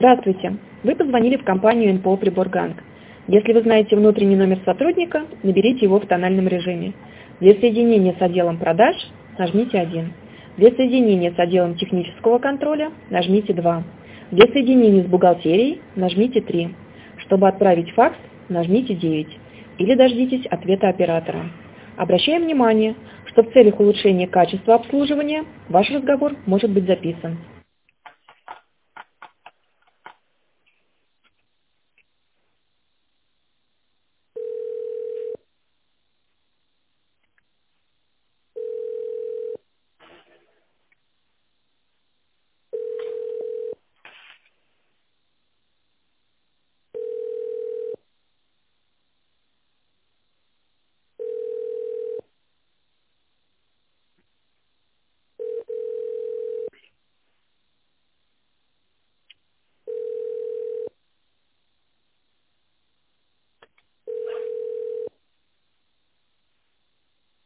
Здравствуйте! Вы позвонили в компанию НПО «Приборганг». Если вы знаете внутренний номер сотрудника, наберите его в тональном режиме. Для соединения с отделом продаж нажмите 1. Для соединения с отделом технического контроля нажмите 2. Для соединения с бухгалтерией нажмите 3. Чтобы отправить факс, нажмите 9. Или дождитесь ответа оператора. Обращаем внимание, что в целях улучшения качества обслуживания ваш разговор может быть записан.